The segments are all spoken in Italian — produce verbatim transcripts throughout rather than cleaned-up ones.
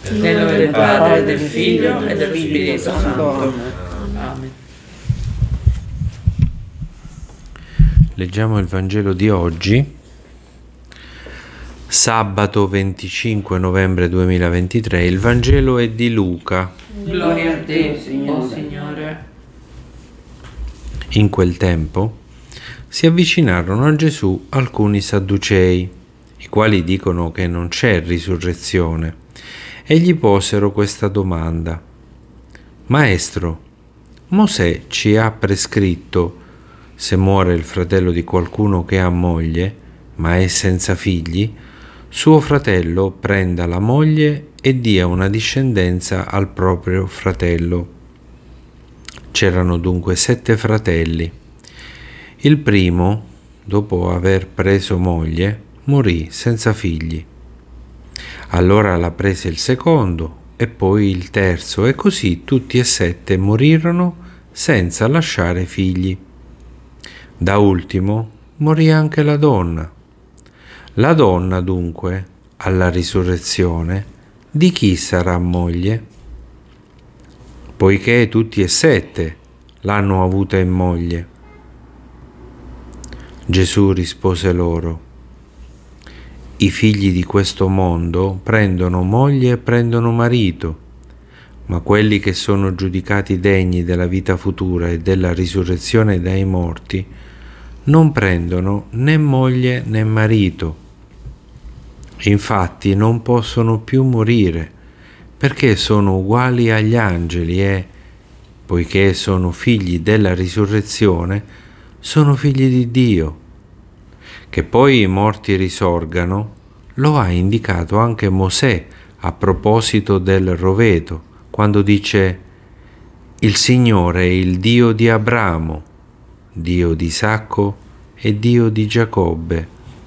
nel nome del Padre, del Figlio e dello Spirito Santo. Amen. Leggiamo il Vangelo di oggi, sabato venticinque novembre duemilaventitré. Il Vangelo è di Luca. Gloria a te, o Signore. In quel tempo si avvicinarono a Gesù alcuni sadducei, i quali dicono che non c'è risurrezione, e gli posero questa domanda: Maestro, Mosè ci ha prescritto, se muore il fratello di qualcuno che ha moglie, ma è senza figli, suo fratello prenda la moglie e dia una discendenza al proprio fratello. C'erano dunque sette fratelli. Il primo, dopo aver preso moglie, morì senza figli. Allora la prese il secondo e poi il terzo, e così tutti e sette morirono senza lasciare figli. Da ultimo morì anche la donna. La donna, dunque, alla risurrezione, di chi sarà moglie? Poiché tutti e sette l'hanno avuta in moglie. Gesù rispose loro: I figli di questo mondo prendono moglie e prendono marito, ma quelli che sono giudicati degni della vita futura e della risurrezione dai morti non prendono né moglie né marito. Infatti non possono più morire, perché sono uguali agli angeli e, poiché sono figli della risurrezione, sono figli di Dio. Che poi i morti risorgano, lo ha indicato anche Mosè a proposito del roveto, quando dice: Il Signore è il Dio di Abramo, Dio di Isacco e Dio di Giacobbe.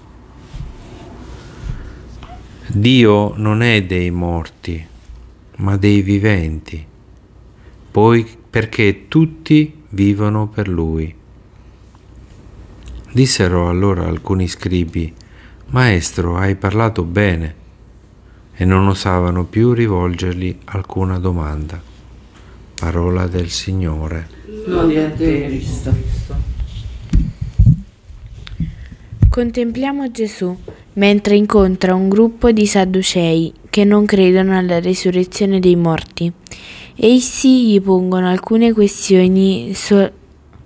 Dio non è dei morti, ma dei viventi, poi perché tutti vivono per Lui. Dissero allora alcuni scribi: Maestro, hai parlato bene, e non osavano più rivolgergli alcuna domanda. Parola del Signore. Gloria a te, Cristo. Contempliamo Gesù mentre incontra un gruppo di sadducei che non credono alla risurrezione dei morti. Essi gli pongono alcune questioni so-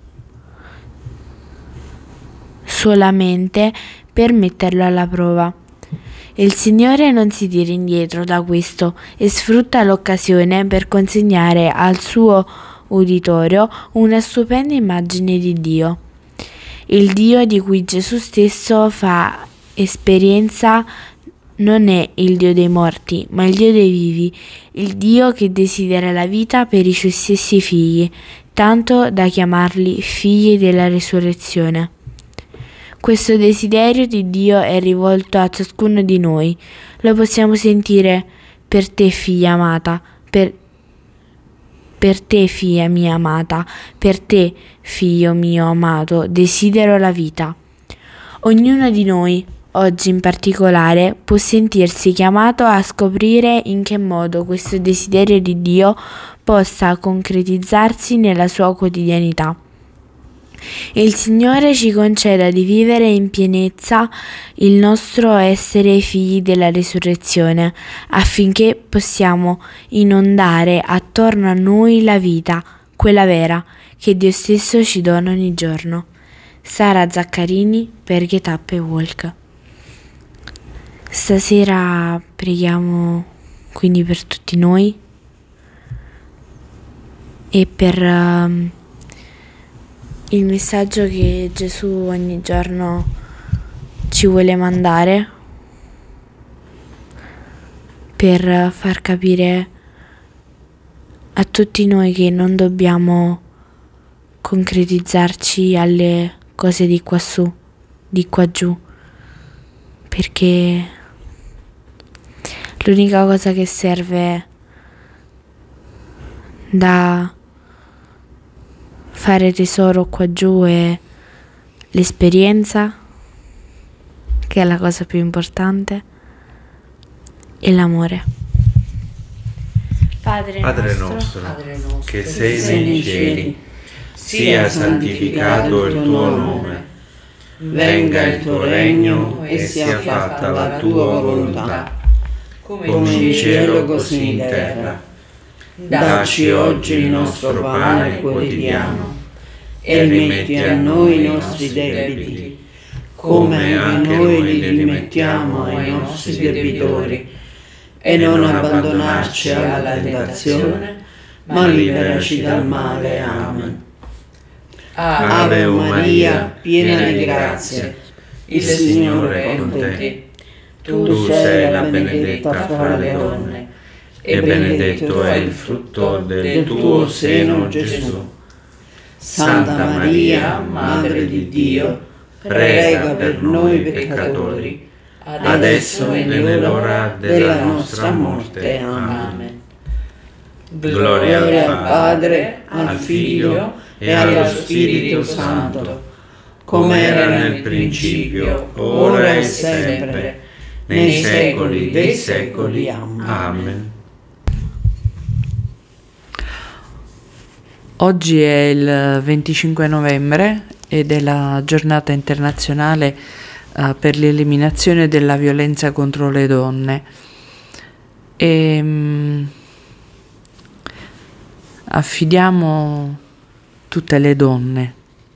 solamente per metterlo alla prova. Il Signore non si tira indietro da questo e sfrutta l'occasione per consegnare al suo uditorio una stupenda immagine di Dio. Il Dio di cui Gesù stesso fa esperienza non è il Dio dei morti, ma il Dio dei vivi, il Dio che desidera la vita per i suoi stessi figli, tanto da chiamarli figli della risurrezione. Questo desiderio di Dio è rivolto a ciascuno di noi. Lo possiamo sentire: per te, figlia amata, per, per te, figlia mia amata, per te, figlio mio amato, desidero la vita. Ognuno di noi, oggi in particolare, può sentirsi chiamato a scoprire in che modo questo desiderio di Dio possa concretizzarsi nella sua quotidianità. Il Signore ci conceda di vivere in pienezza il nostro essere figli della risurrezione, affinché possiamo inondare attorno a noi la vita, quella vera, che Dio stesso ci dona ogni giorno. Sara Zaccarini per Getappe Walk. Stasera preghiamo quindi per tutti noi e per uh, il messaggio che Gesù ogni giorno ci vuole mandare, per far capire a tutti noi che non dobbiamo concretizzarci alle cose di qua su, di qua giù, perché l'unica cosa che serve da fare tesoro qua giù è l'esperienza, che è la cosa più importante, e l'amore. Padre, Padre nostro, nostro, Padre nostro, che sei nei cieli, sia santificato il tuo nome, venga il tuo regno e sia fatta la tua volontà, come in cielo così in terra. Dacci oggi il nostro pane quotidiano e rimetti a noi i nostri debiti, come anche noi li rimettiamo ai nostri debitori, e non abbandonarci alla tentazione, ma liberaci dal male. Amen. Ave Maria, piena di grazia, il Signore è con te. Tu sei la benedetta fra le donne, e benedetto è il frutto del tuo seno, Gesù. Santa Maria, Madre di Dio, prega per noi peccatori, adesso e nell'ora della nostra morte. Amen. Gloria al Padre, al Figlio e allo Spirito Santo, come era nel principio, ora e sempre, nei secoli dei secoli. Amen. Oggi è il venticinque novembre ed è la giornata internazionale uh, per l'eliminazione della violenza contro le donne. E, um, affidiamo tutte le donne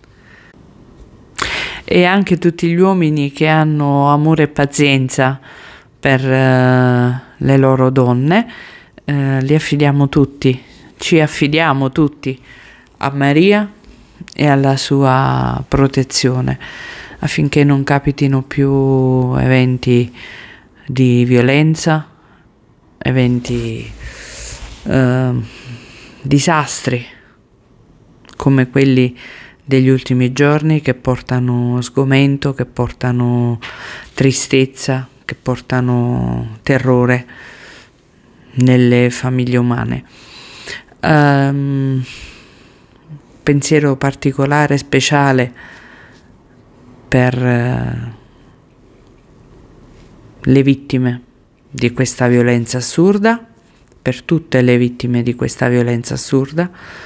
e anche tutti gli uomini che hanno amore e pazienza per uh, le loro donne, uh, li affidiamo tutti. Ci affidiamo tutti a Maria e alla sua protezione affinché non capitino più eventi di violenza, eventi eh, disastri come quelli degli ultimi giorni, che portano sgomento, che portano tristezza, che portano terrore nelle famiglie umane. Um, pensiero particolare, speciale per uh, le vittime di questa violenza assurda, per tutte le vittime di questa violenza assurda,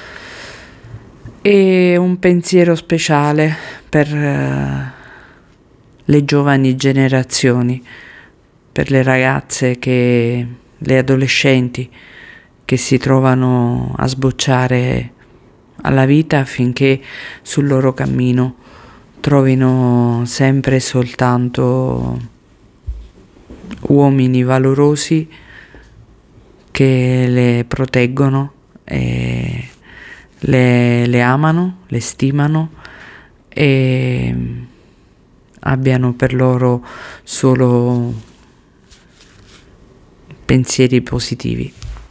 e un pensiero speciale per uh, le giovani generazioni, per le ragazze, che, le adolescenti che si trovano a sbocciare alla vita, affinché sul loro cammino trovino sempre e soltanto uomini valorosi che le proteggono e le, le amano, le stimano e abbiano per loro solo pensieri positivi.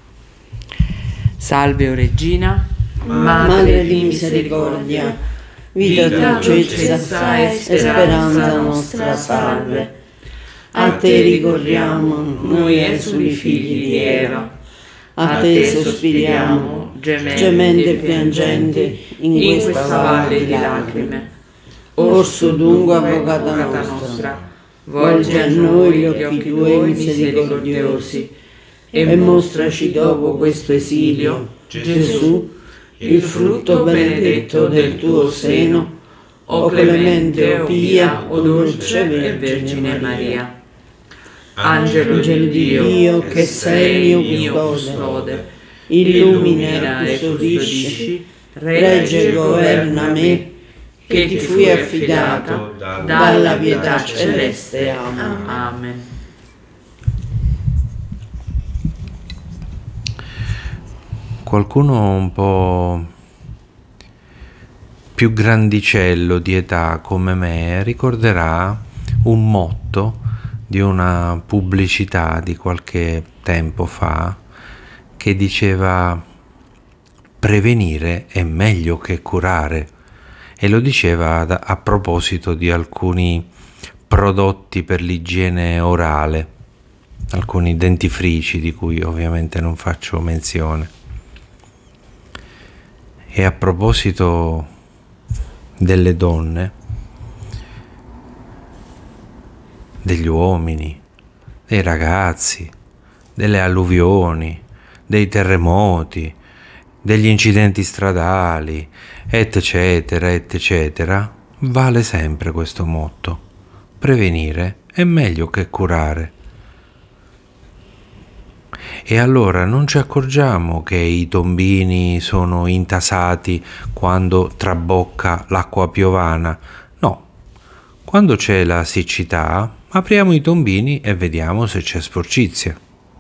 Salve, o Regina, Madre, Madre di misericordia, vita, dolcezza e speranza nostra, salve. A te ricorriamo, noi esuli figli di Eva, a te sospiriamo, gemendo e piangente in questa valle di lacrime. Orso dunque, avvocata nostra, volgi a noi gli occhi tuoi misericordiosi e mostraci dopo questo esilio, Gesù, il frutto benedetto del tuo seno, o clemente, o pia, o dolce e Vergine Maria. Angelo di Dio, che sei mio custode, illumina e custodisci, regge e governa me, che ti fui affidato dalla pietà celeste. Amen. Amen. Qualcuno un po' più grandicello di età come me ricorderà un motto di una pubblicità di qualche tempo fa che diceva: prevenire è meglio che curare, e lo diceva a, a proposito di alcuni prodotti per l'igiene orale, alcuni dentifrici di cui ovviamente non faccio menzione. E a proposito delle donne, degli uomini, dei ragazzi, delle alluvioni, dei terremoti, degli incidenti stradali, eccetera, eccetera, vale sempre questo motto: prevenire è meglio che curare. E allora non ci accorgiamo che i tombini sono intasati quando trabocca l'acqua piovana? No, quando c'è la siccità apriamo i tombini e vediamo se c'è sporcizia.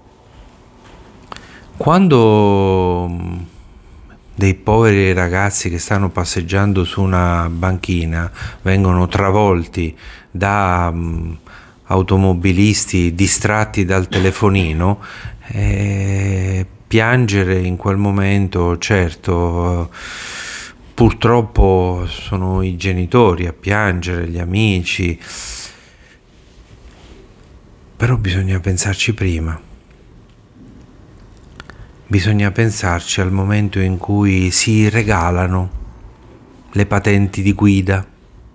Quando dei poveri ragazzi che stanno passeggiando su una banchina vengono travolti da um, automobilisti distratti dal telefonino, eh, piangere in quel momento, certo, purtroppo sono i genitori a piangere, gli amici, però bisogna pensarci prima. Bisogna pensarci al momento in cui si regalano le patenti di guida,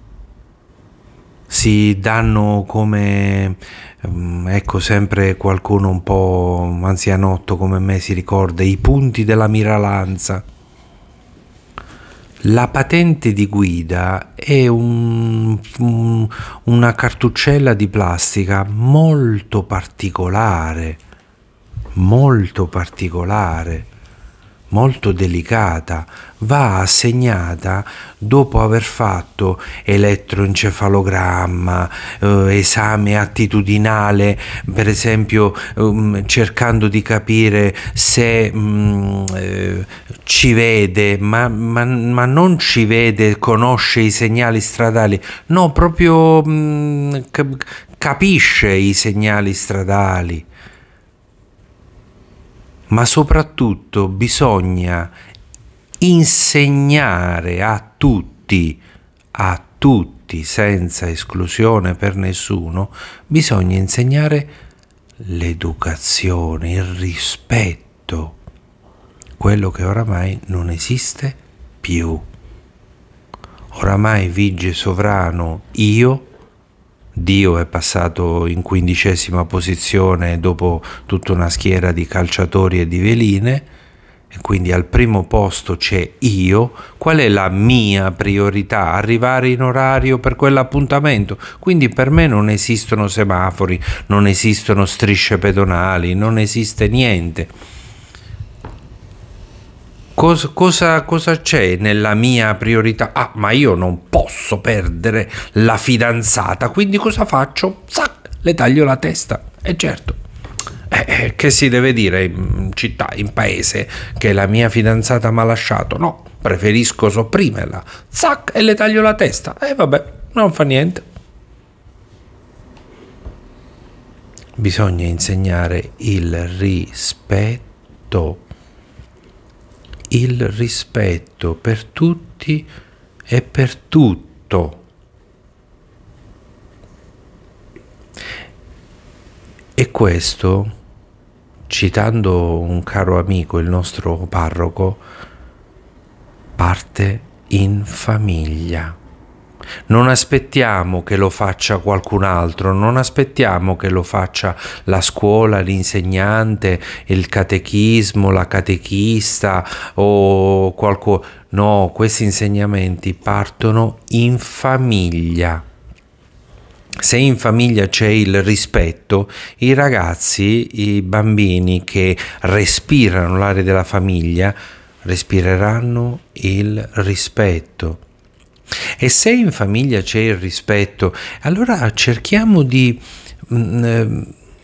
si danno come, ecco, sempre qualcuno un po' anzianotto come me si ricorda, i punti della miralanza. La patente di guida è un, un, una cartuccella di plastica molto particolare, molto particolare, molto delicata, va assegnata dopo aver fatto elettroencefalogramma, eh, esame attitudinale, per esempio um, cercando di capire se um, eh, ci vede, ma, ma, ma non ci vede, conosce i segnali stradali, no, proprio um, capisce i segnali stradali. Ma soprattutto bisogna insegnare a tutti, a tutti, senza esclusione per nessuno, bisogna insegnare l'educazione, il rispetto, quello che oramai non esiste più. Oramai vige sovrano io. Dio è passato in quindicesima posizione dopo tutta una schiera di calciatori e di veline, e quindi al primo posto c'è io. Qual è la mia priorità? Arrivare in orario per quell'appuntamento. Quindi per me non esistono semafori, non esistono strisce pedonali, non esiste niente. Cosa, cosa, cosa c'è nella mia priorità? Ah, ma io non posso perdere la fidanzata, quindi cosa faccio? Zac, le taglio la testa. E certo, eh, che si deve dire in città, in paese, che la mia fidanzata mi ha lasciato? No, preferisco sopprimerla. Zac, e le taglio la testa. E eh, vabbè, non fa niente. Bisogna insegnare il rispetto. Il rispetto per tutti e per tutto. E questo, citando un caro amico, il nostro parroco, parte in famiglia. Non aspettiamo che lo faccia qualcun altro, non aspettiamo che lo faccia la scuola, l'insegnante, il catechismo, la catechista o qualcuno. No, questi insegnamenti partono in famiglia. Se in famiglia c'è il rispetto, i ragazzi, i bambini che respirano l'aria della famiglia, respireranno il rispetto. E se in famiglia c'è il rispetto, allora cerchiamo di mh,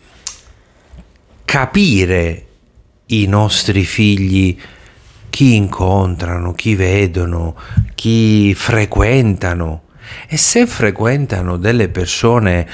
capire i nostri figli, chi incontrano, chi vedono, chi frequentano. E se frequentano delle persone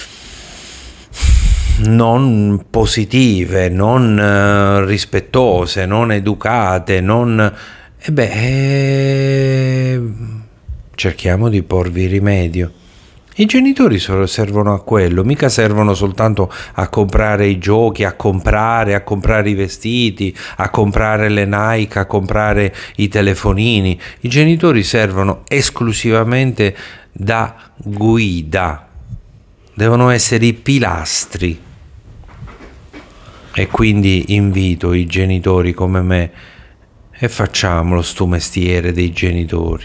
non positive, non uh, rispettose, non educate, non... E beh... Eh... cerchiamo di porvi rimedio. I genitori servono a quello, mica servono soltanto a comprare i giochi, a comprare, a comprare i vestiti, a comprare le Nike, a comprare i telefonini. I genitori servono esclusivamente da guida, devono essere i pilastri. E quindi invito i genitori come me e facciamolo sto mestiere dei genitori.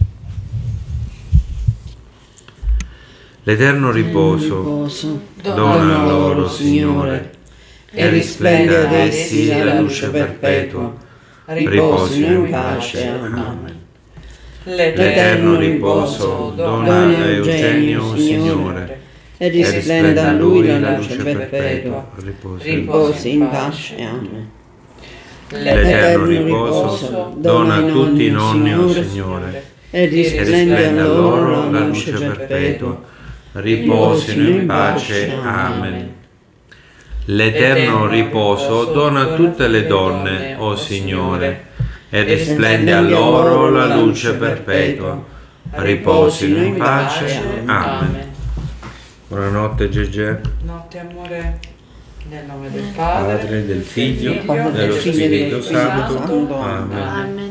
L'eterno riposo dona loro, Signore, e risplenda ad essi la luce perpetua. Riposino in pace. Amen. L'eterno riposo dona a Eugenio, Signore, e risplenda a lui la luce perpetua. Riposi in pace. Amen. L'eterno riposo dona a tutti i nonni, o Signore, e e risplenda risplenda a a loro loro la luce perpetua. Riposino in pace. Amen. L'eterno riposo dona a tutte le donne, o Signore, e risplende a loro la luce perpetua. Riposino in pace. Amen. Buonanotte Gegè. Notte amore, nel nome del Padre, Padre, del Figlio, Figlio dello e Spirito Spirito Santo. Santo. Amen. Amen.